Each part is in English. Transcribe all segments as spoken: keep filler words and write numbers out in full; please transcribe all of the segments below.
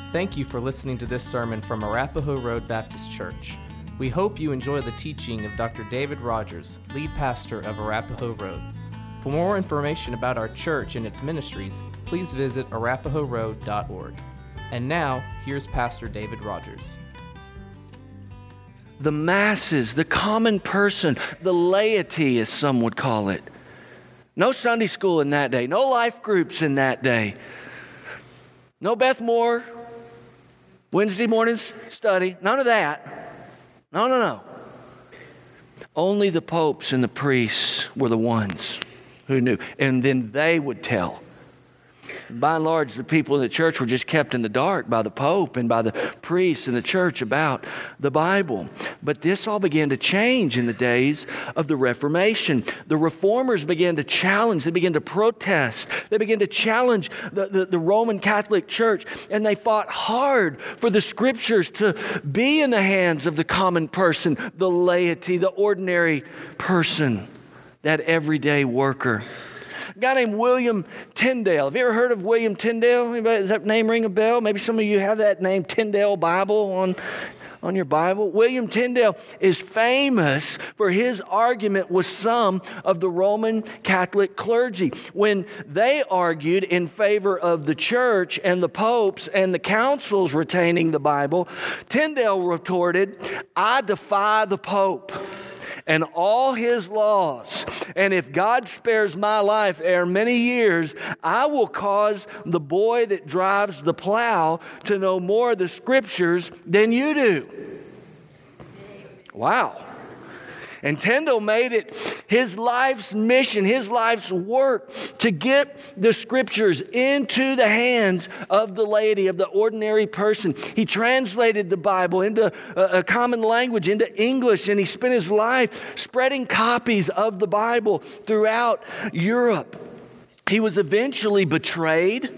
Thank you for listening to this sermon from Arapahoe Road Baptist Church. We hope you enjoy the teaching of Doctor David Rogers, lead pastor of Arapahoe Road. For more information about our church and its ministries, please visit arapahoe road dot org. And now, here's Pastor David Rogers. The masses, the common person, the laity, as some would call it. No Sunday school in that day, no life groups in that day. No Beth Moore, Wednesday morning study, none of that. No, no, no. Only the popes and the priests were the ones who knew. And then they would tell. By and large, the people in the church were just kept in the dark by the Pope and by the priests in the church about the Bible. But this all began to change in the days of the Reformation. The Reformers began to challenge, they began to protest, they began to challenge the, the, the Roman Catholic Church, and they fought hard for the Scriptures to be in the hands of the common person, the laity, the ordinary person, that everyday worker. A guy named William Tyndale. Have you ever heard of William Tyndale? Anybody, does that name ring a bell? Maybe some of you have that name, Tyndale Bible, on, on your Bible. William Tyndale is famous for his argument with some of the Roman Catholic clergy. When they argued in favor of the church and the popes and the councils retaining the Bible, Tyndale retorted, "I defy the Pope and all his laws. And if God spares my life ere many years, I will cause the boy that drives the plow to know more of the Scriptures than you do." Wow. And Tyndale made it his life's mission, his life's work to get the Scriptures into the hands of the laity, of the ordinary person. He translated the Bible into a, a common language, into English, and he spent his life spreading copies of the Bible throughout Europe. He was eventually betrayed.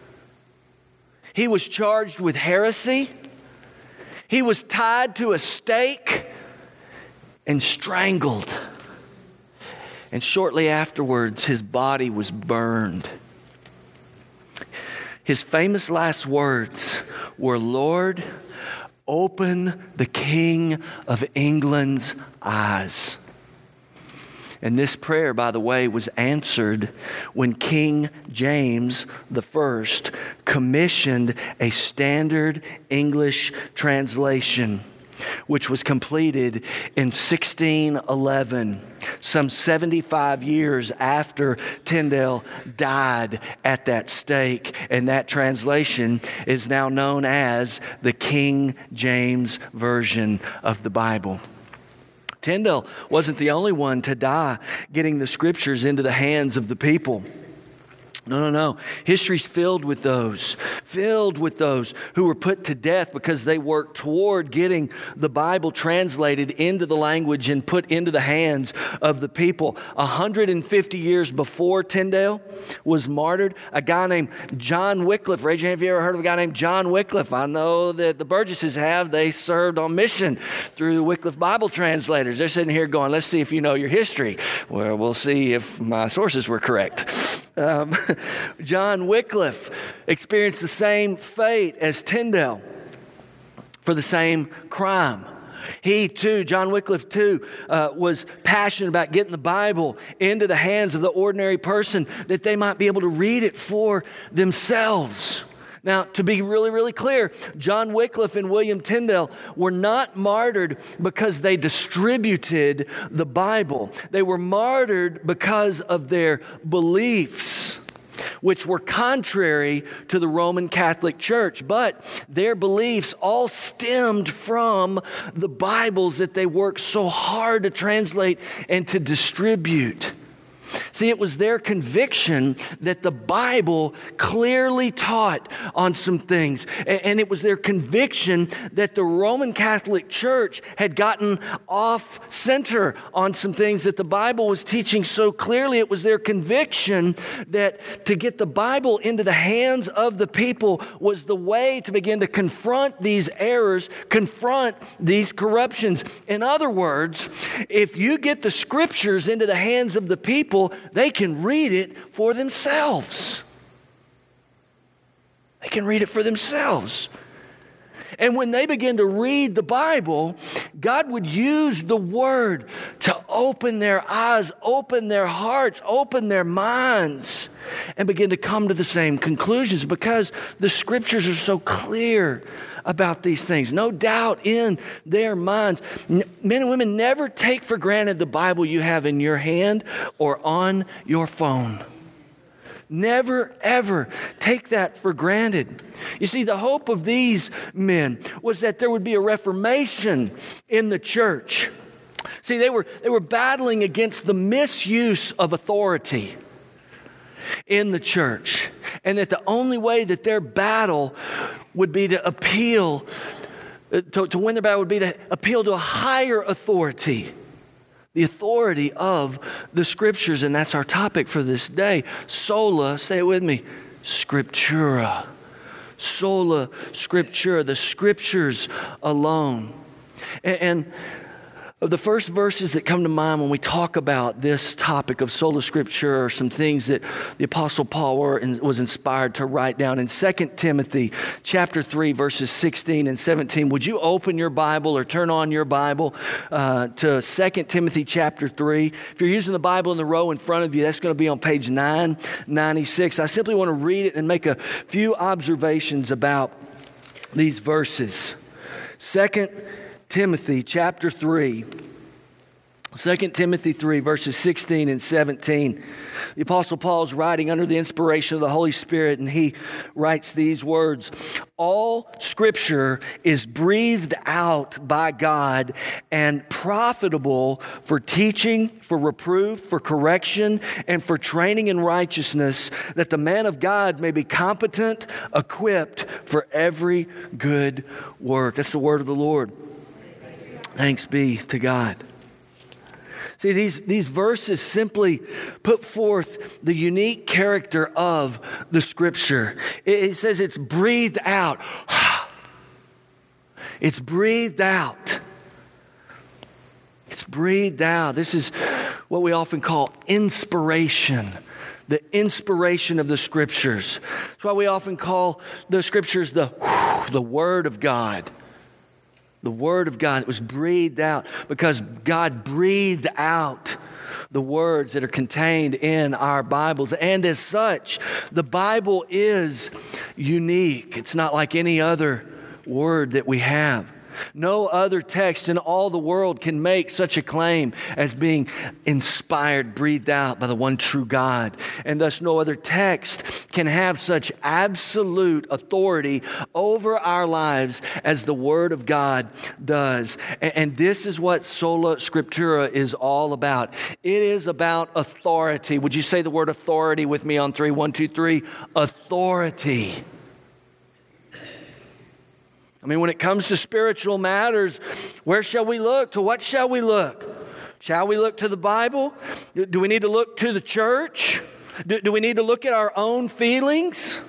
He was charged with heresy. He was tied to a stake and strangled. And shortly afterwards, his body was burned. His famous last words were, "Lord, open the King of England's eyes." And this prayer, by the way, was answered when King James the First commissioned a standard English translation, which was completed in sixteen eleven, some seventy-five years after Tyndale died at that stake. And that translation is now known as the King James Version of the Bible. Tyndale wasn't the only one to die getting the Scriptures into the hands of the people. No, no, no. History's filled with those, filled with those who were put to death because they worked toward getting the Bible translated into the language and put into the hands of the people. one hundred fifty years before Tyndale was martyred, a guy named John Wycliffe. Raise your hand if you ever heard of a guy named John Wycliffe. I know that the Burgesses have. They served on mission through the Wycliffe Bible translators. They're sitting here going, let's see if you know your history. Well, we'll see if my sources were correct. Um, John Wycliffe experienced the same fate as Tyndale for the same crime. He too, John Wycliffe too, uh, was passionate about getting the Bible into the hands of the ordinary person that they might be able to read it for themselves. Now, to be really, really clear, John Wycliffe and William Tyndale were not martyred because they distributed the Bible. They were martyred because of their beliefs, which were contrary to the Roman Catholic Church. But their beliefs all stemmed from the Bibles that they worked so hard to translate and to distribute. See, it was their conviction that the Bible clearly taught on some things. And it was their conviction that the Roman Catholic Church had gotten off center on some things that the Bible was teaching so clearly. It was their conviction that to get the Bible into the hands of the people was the way to begin to confront these errors, confront these corruptions. In other words, if you get the Scriptures into the hands of the people, they can read it for themselves. They can read it for themselves. And when they begin to read the Bible, God would use the Word to open their eyes, open their hearts, open their minds, and begin to come to the same conclusions because the Scriptures are so clear about these things. No doubt in their minds. Men and women, never take for granted the Bible you have in your hand or on your phone. Never, ever take that for granted. You see, the hope of these men was that there would be a reformation in the church. See, they were, they were battling against the misuse of authority in the church. And that the only way that their battle would be to appeal, to, to win their battle would be to appeal to a higher authority. The authority of the Scriptures, and that's our topic for this day. Sola, say it with me, Scriptura. Sola Scriptura, the Scriptures alone. And, and the first verses that come to mind when we talk about this topic of sola scriptura are some things that the Apostle Paul was inspired to write down in Second Timothy chapter three, verses sixteen and seventeen. Would you open your Bible or turn on your Bible uh, to Second Timothy chapter three? If you're using the Bible in the row in front of you, that's going to be on page nine ninety-six. I simply want to read it and make a few observations about these verses. Second Timothy chapter three, Second Timothy three, verses sixteen and seventeen. The Apostle Paul is writing under the inspiration of the Holy Spirit, and he writes these words: all Scripture is breathed out by God and profitable for teaching, for reproof, for correction, and for training in righteousness, that the man of God may be competent, equipped for every good work. That's the word of the Lord. Thanks be to God. See, these, these verses simply put forth the unique character of the Scripture. It, it says it's breathed out. It's breathed out. It's breathed out. This is what we often call inspiration. The inspiration of the Scriptures. That's why we often call the Scriptures the, the Word of God. The Word of God that was breathed out because God breathed out the words that are contained in our Bibles. And as such, the Bible is unique. It's not like any other word that we have. No other text in all the world can make such a claim as being inspired, breathed out by the one true God. And thus no other text can have such absolute authority over our lives as the Word of God does. And this is what Sola Scriptura is all about. It is about authority. Would you say the word authority with me on three? One, two, three. Authority. I mean, when it comes to spiritual matters, where shall we look? To what shall we look? Shall we look to the Bible? Do we need to look to the church? Do, do we need to look at our own feelings?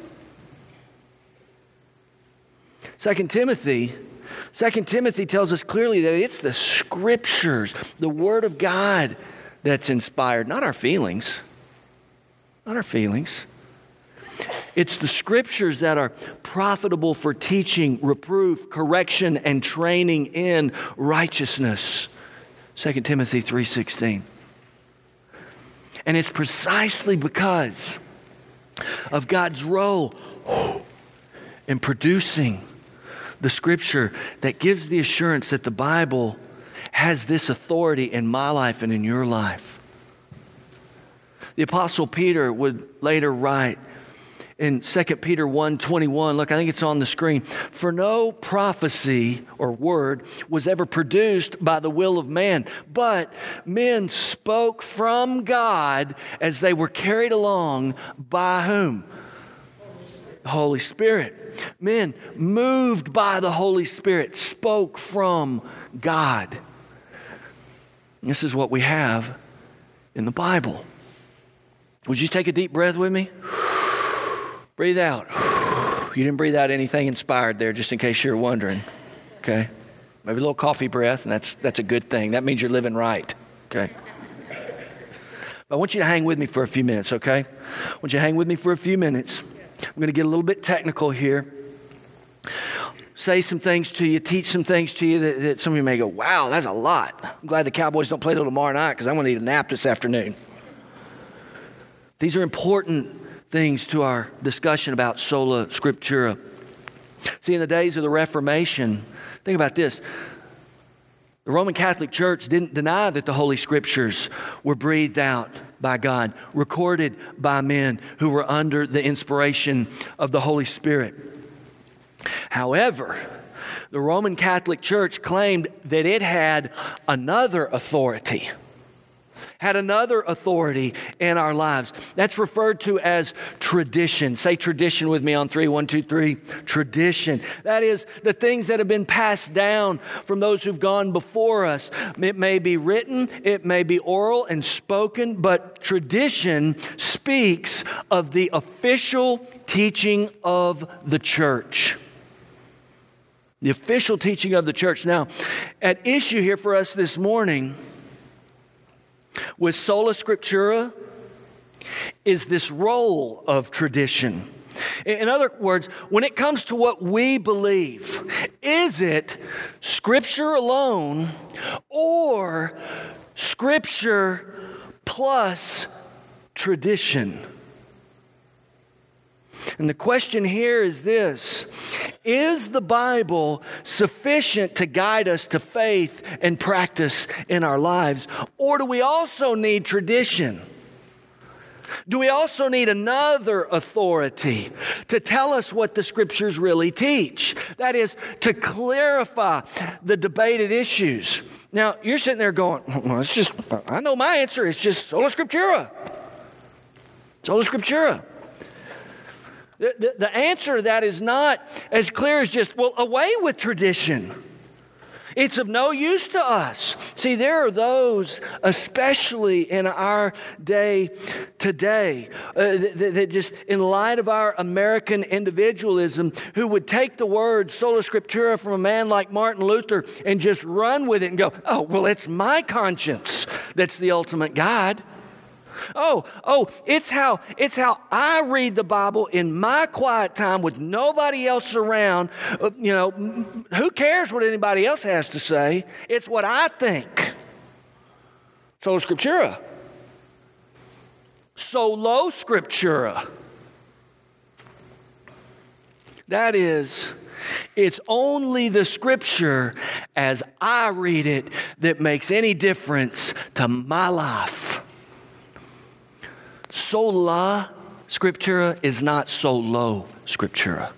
Second Timothy, Second Timothy tells us clearly that it's the Scriptures, the Word of God, that's inspired, not our feelings. Not our feelings. It's the Scriptures that are profitable for teaching, reproof, correction, and training in righteousness. Second Timothy three sixteen. And it's precisely because of God's role in producing the Scripture that gives the assurance that the Bible has this authority in my life and in your life. The Apostle Peter would later write, in Second Peter one twenty-one, look, I think it's on the screen. For no prophecy or word was ever produced by the will of man, but men spoke from God as they were carried along by whom? The Holy Spirit. Men moved by the Holy Spirit spoke from God. This is what we have in the Bible. Would you take a deep breath with me? Breathe out. You didn't breathe out anything inspired there, just in case you're wondering. Okay? Maybe a little coffee breath, and that's that's a good thing. That means you're living right. Okay? But I want you to hang with me for a few minutes, okay? I want you to hang with me for a few minutes. I'm going to get a little bit technical here. Say some things to you, teach some things to you that, that some of you may go, wow, that's a lot. I'm glad the Cowboys don't play till tomorrow night because I'm going to need a nap this afternoon. These are important things to our discussion about sola scriptura. See, in the days of the Reformation, think about this. The Roman Catholic Church didn't deny that the Holy Scriptures were breathed out by God, recorded by men who were under the inspiration of the Holy Spirit. However, the Roman Catholic Church claimed that it had another authority, had another authority in our lives. That's referred to as tradition. Say tradition with me on three. One, two, three. Tradition. That is the things that have been passed down from those who've gone before us. It may be written, it may be oral and spoken, but tradition speaks of the official teaching of the church. The official teaching of the church. Now, at issue here for us this morning with sola scriptura is this role of tradition. In other words, when it comes to what we believe, is it Scripture alone or Scripture plus tradition? And the question here is this: is the Bible sufficient to guide us to faith and practice in our lives? Or do we also need tradition? Do we also need another authority to tell us what the Scriptures really teach? That is, to clarify the debated issues. Now, you're sitting there going, well, it's just, I know my answer. It's just sola scriptura. Sola scriptura. The, the, the answer to that is not as clear as just, well, away with tradition. It's of no use to us. See, there are those, especially in our day today, uh, that, that just, in light of our American individualism, who would take the word sola scriptura from a man like Martin Luther and just run with it and go, oh, well, it's my conscience that's the ultimate guide. Oh, oh, it's how it's how I read the Bible in my quiet time with nobody else around. Uh, you know, who cares what anybody else has to say? It's what I think. Sola scriptura. Solo scriptura. That is, it's only the Scripture as I read it that makes any difference to my life. Sola scriptura is not solo scriptura.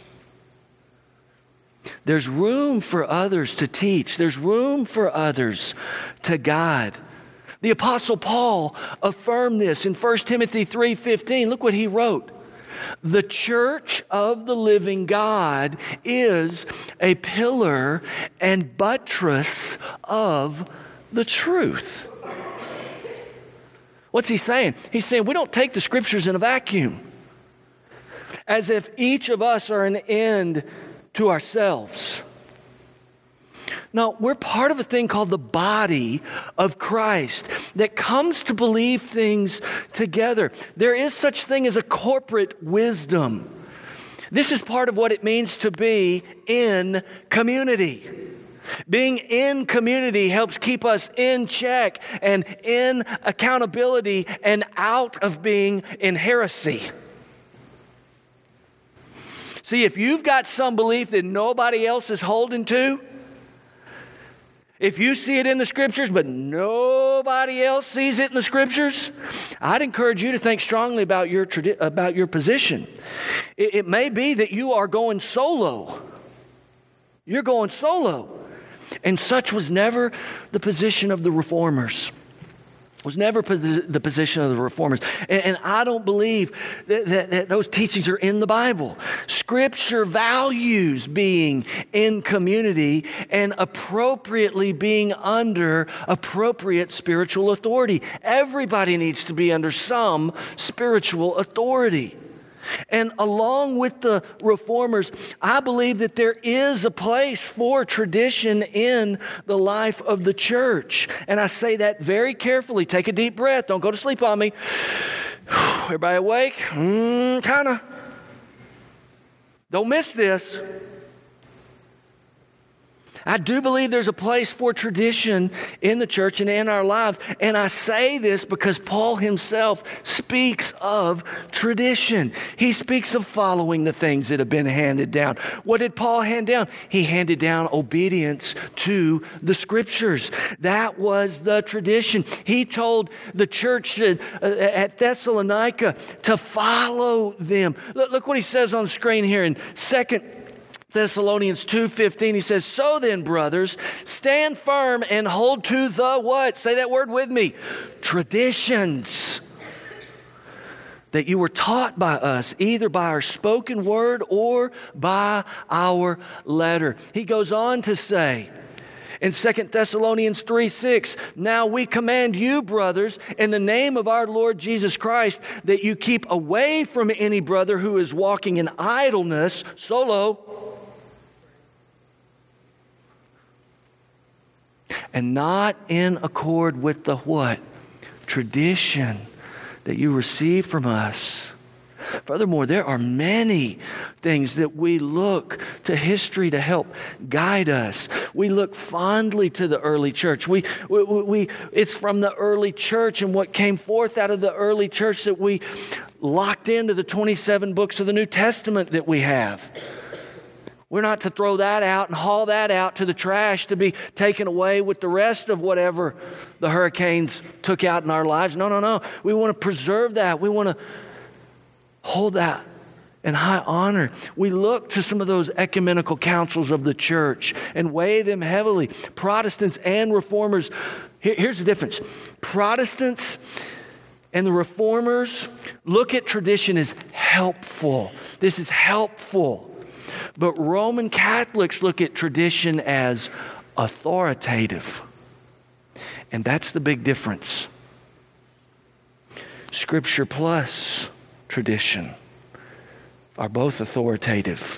There's room for others to teach. There's room for others to guide. The Apostle Paul affirmed this in First Timothy three fifteen. Look what he wrote. The church of the living God is a pillar and buttress of the truth. What's he saying? He's saying we don't take the Scriptures in a vacuum, as if each of us are an end to ourselves. No, we're part of a thing called the body of Christ that comes to believe things together. There is such thing as a corporate wisdom. This is part of what it means to be in community. Being in community helps keep us in check and in accountability and out of being in heresy. See, if you've got some belief that nobody else is holding to, if you see it in the Scriptures but nobody else sees it in the Scriptures, I'd encourage you to think strongly about your tradi- about your position. It, it may be that you are going solo. You're going solo. And such was never the position of the Reformers. Was never the position of the Reformers. And, and I don't believe that, that, that those teachings are in the Bible. Scripture values being in community and appropriately being under appropriate spiritual authority. Everybody needs to be under some spiritual authority. And along with the Reformers, I believe that there is a place for tradition in the life of the church. And I say that very carefully. Take a deep breath. Don't go to sleep on me. Everybody awake? Mm, kind of. Don't miss this. I do believe there's a place for tradition in the church and in our lives. And I say this because Paul himself speaks of tradition. He speaks of following the things that have been handed down. What did Paul hand down? He handed down obedience to the Scriptures. That was the tradition. He told the church at Thessalonica to follow them. Look what he says on the screen here in Second Thessalonians two fifteen, he says, "So then, brothers, stand firm and hold to the" what? Say that word with me. Traditions that you were taught by us, either by our spoken word or by our letter. He goes on to say in Second Thessalonians three six, "Now we command you, brothers, in the name of our Lord Jesus Christ, that you keep away from any brother who is walking in idleness," solo, "and not in accord with the" what? "Tradition that you receive from us." Furthermore, there are many things that we look to history to help guide us. We look fondly to the early church. We, we, we, it's from the early church and what came forth out of the early church that we locked into the twenty-seven books of the New Testament that we have. We're not to throw that out and haul that out to the trash to be taken away with the rest of whatever the hurricanes took out in our lives. No, no, no. We want to preserve that. We want to hold that in high honor. We look to some of those ecumenical councils of the church and weigh them heavily. Protestants and reformers. Here, here's the difference. Protestants and the reformers look at tradition as helpful. This is helpful. But Roman Catholics look at tradition as authoritative. And that's the big difference. Scripture plus tradition are both authoritative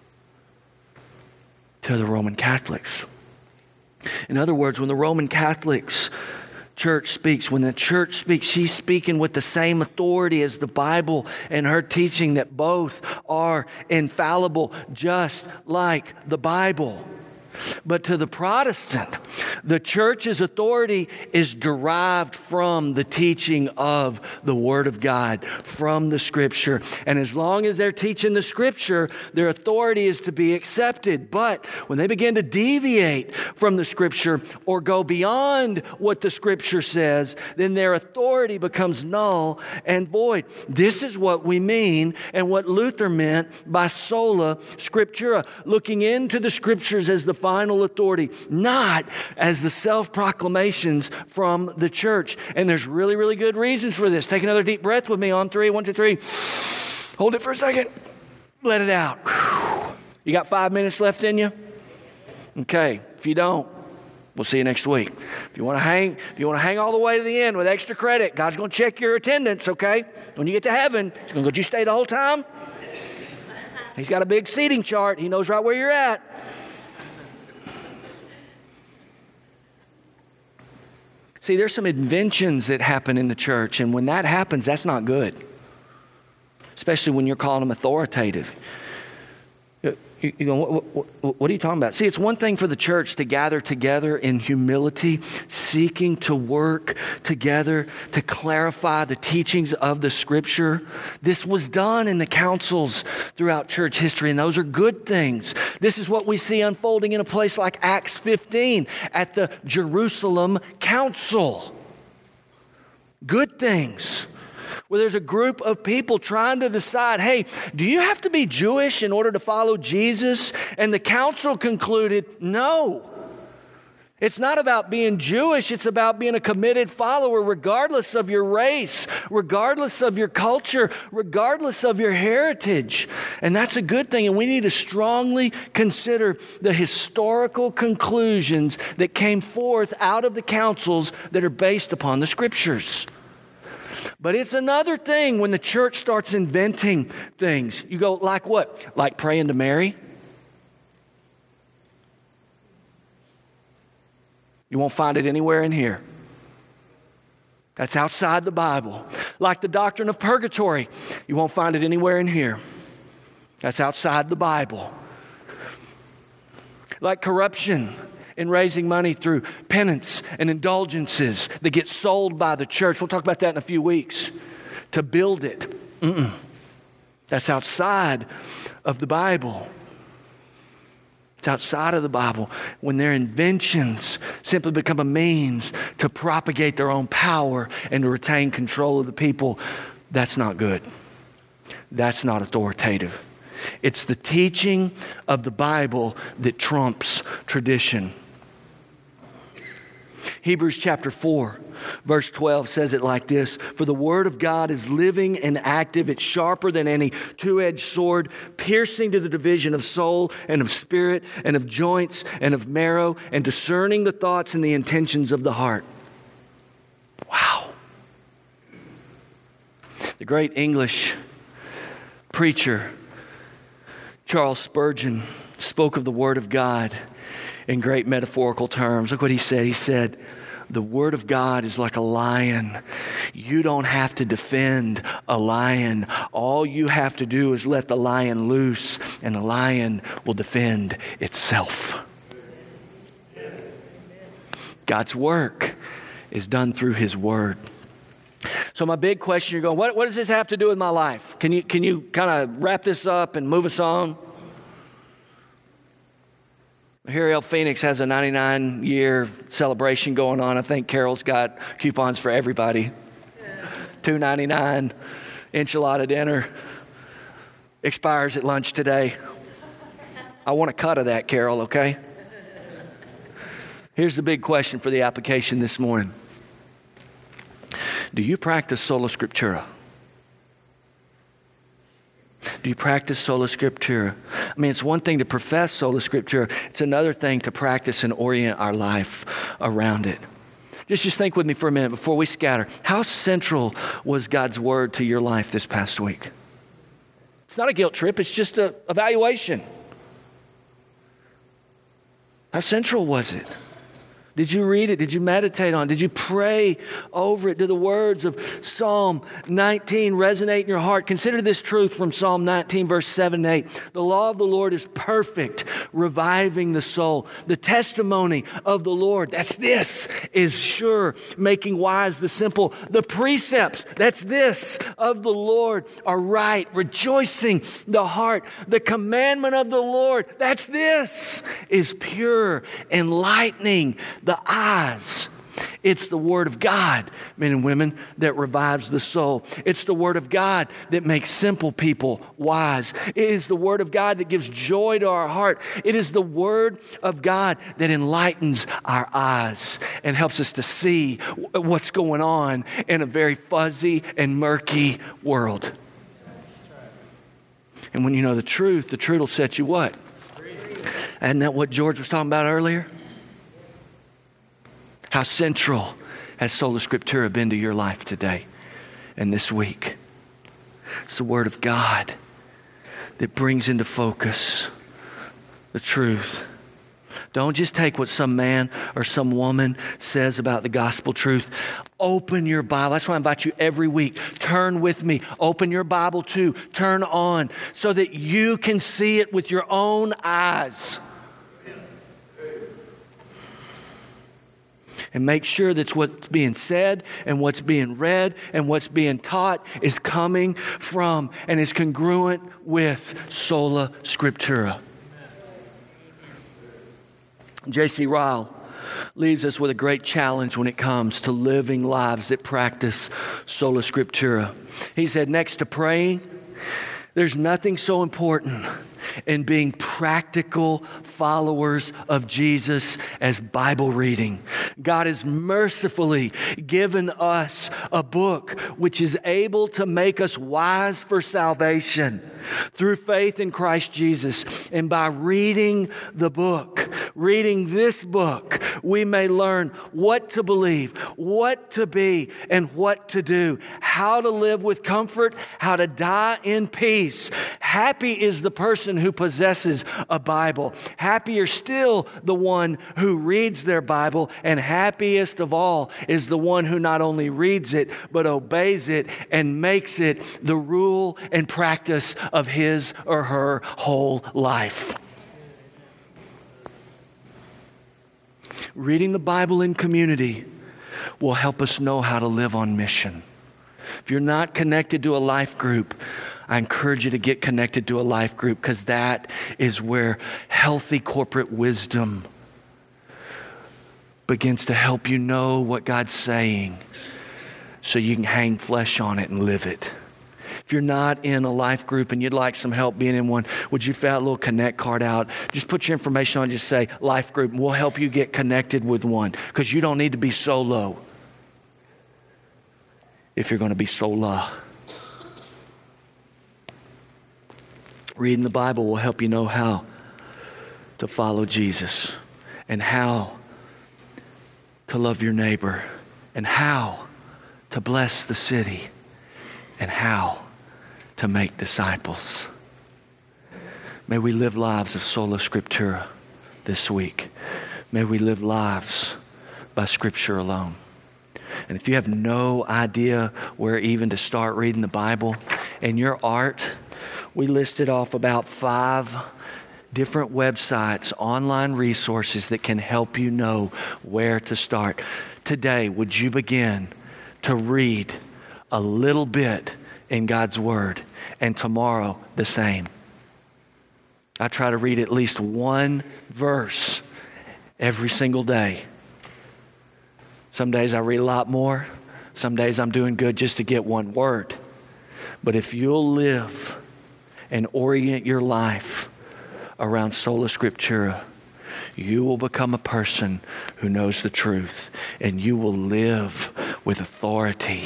to the Roman Catholics. In other words, when the Roman Catholics church speaks, when the church speaks, she's speaking with the same authority as the Bible and her teaching that both are infallible, just like the Bible. But to the Protestant, the church's authority is derived from the teaching of the Word of God, from the Scripture. And as long as they're teaching the Scripture, their authority is to be accepted. But when they begin to deviate from the Scripture or go beyond what the Scripture says, then their authority becomes null and void. This is what we mean and what Luther meant by sola scriptura, looking into the Scriptures as the final authority, not as the self-proclamations from the church. And there's really, really good reasons for this. Take another deep breath with me on three. One, two, three. Hold it for a second. Let it out. You got five minutes left in you? Okay. If you don't, we'll see you next week. If you want to hang, if you want to hang all the way to the end with extra credit, God's going to check your attendance, okay? When you get to heaven, He's going to go, "Did you stay the whole time?" He's got a big seating chart. He knows right where you're at. See, there's some inventions that happen in the church, and when that happens, that's not good. Especially when you're calling them authoritative. You, you go, what, what, what are you talking about? See, it's one thing for the church to gather together in humility, seeking to work together to clarify the teachings of the Scripture. This was done in the councils throughout church history, and those are good things. This is what we see unfolding in a place like Acts fifteen at the Jerusalem Council. Good things. Where there's a group of people trying to decide, hey, do you have to be Jewish in order to follow Jesus? And the council concluded, no. It's not about being Jewish. It's about being a committed follower regardless of your race, regardless of your culture, regardless of your heritage. And that's a good thing. And we need to strongly consider the historical conclusions that came forth out of the councils that are based upon the Scriptures. But it's another thing when the church starts inventing things. You go, like what? Like praying to Mary? You won't find it anywhere in here. That's outside the Bible. Like the doctrine of purgatory. You won't find it anywhere in here. That's outside the Bible. Like corruption in raising money through penance and indulgences that get sold by the church. We'll talk about that in a few weeks. To build it. Mm-mm. That's outside of the Bible. It's outside of the Bible. When their inventions simply become a means to propagate their own power and to retain control of the people, that's not good. That's not authoritative. It's the teaching of the Bible that trumps tradition. Hebrews chapter four, verse twelve says it like this: "For the word of God is living and active. It's sharper than any two-edged sword, piercing to the division of soul and of spirit and of joints and of marrow, and discerning the thoughts and the intentions of the heart." Wow. The great English preacher Charles Spurgeon spoke of the Word of God in great metaphorical terms. Look what he said. He said, "The Word of God is like a lion. You don't have to defend a lion. All you have to do is let the lion loose, and the lion will defend itself." God's work is done through His Word. So my big question, you're going, what, what does this have to do with my life? Can you, can you kind of wrap this up and move us on? Here, El Phoenix has a ninety-nine year celebration going on. I think Carol's got coupons for everybody. two ninety-nine enchilada dinner. Expires at lunch today. I want a cut of that, Carol, okay? Here's the big question for the application this morning. Do you practice sola scriptura? Do you practice sola scriptura? I mean, it's one thing to profess sola scriptura. It's another thing to practice and orient our life around it. Just, just think with me for a minute before we scatter. How central was God's word to your life this past week? It's not a guilt trip. It's just an evaluation. How central was it? Did you read it? Did you meditate on it? Did you pray over it? Do the words of Psalm nineteen resonate in your heart? Consider this truth from Psalm nineteen, verse seven and eight. "The law of the Lord is perfect, reviving the soul. The testimony of the Lord," that's this, "is sure, making wise the simple. The precepts," that's this, "of the Lord are right, rejoicing the heart. The commandment of the Lord," that's this, "is pure, enlightening the eyes." It's the Word of God, men and women, that revives the soul. It's the Word of God that makes simple people wise. It is the Word of God that gives joy to our heart. It is the Word of God that enlightens our eyes and helps us to see what's going on in a very fuzzy and murky world. And when you know the truth, the truth will set you what? Isn't that what George was talking about earlier? How central has Sola Scriptura been to your life today and this week? It's the Word of God that brings into focus the truth. Don't just take what some man or some woman says about the gospel truth. Open your Bible. That's why I invite you every week. Turn with me. Open your Bible too. Turn on so that you can see it with your own eyes. And make sure that what's being said and what's being read and what's being taught is coming from and is congruent with Sola Scriptura. J C Ryle leaves us with a great challenge when it comes to living lives that practice Sola Scriptura. He said, next to praying, there's nothing so important in being practical followers of Jesus as Bible reading. God has mercifully given us a book which is able to make us wise for salvation through faith in Christ Jesus. And by reading the book, reading this book, we may learn what to believe, what to be, and what to do, how to live with comfort, how to die in peace. Happy is the person who possesses a Bible. Happier still the one who reads their Bible, and happiest of all is the one who not only reads it, but obeys it and makes it the rule and practice of his or her whole life. Reading the Bible in community will help us know how to live on mission. If you're not connected to a life group, I encourage you to get connected to a life group, because that is where healthy corporate wisdom begins to help you know what God's saying so you can hang flesh on it and live it. If you're not in a life group and you'd like some help being in one, would you fill out a little connect card out? Just put your information on, just say life group, and we'll help you get connected with one, because you don't need to be solo if you're going to be sola. Reading the Bible will help you know how to follow Jesus, and how to love your neighbor, and how to bless the city, and how to make disciples. May we live lives of sola scriptura this week. May we live lives by Scripture alone. And if you have no idea where even to start reading the Bible, in your art, we listed off about five different websites, online resources that can help you know where to start. Today, would you begin to read a little bit in God's Word, and tomorrow the same? I try to read at least one verse every single day. Some days I read a lot more. Some days I'm doing good just to get one word. But if you'll live and orient your life around sola scriptura, you will become a person who knows the truth, and you will live with authority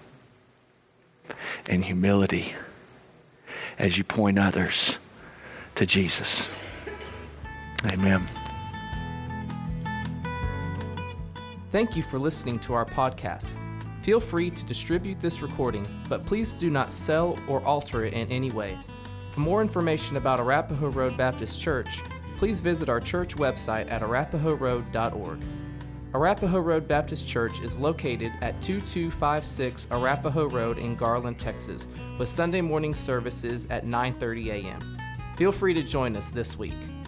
and humility as you point others to Jesus. Amen. Thank you for listening to our podcast. Feel free to distribute this recording, but please do not sell or alter it in any way. For more information about Arapahoe Road Baptist Church, please visit our church website at arapahoe road dot org. Arapahoe Road Baptist Church is located at two two five six Arapahoe Road in Garland, Texas, with Sunday morning services at nine thirty a.m. Feel free to join us this week.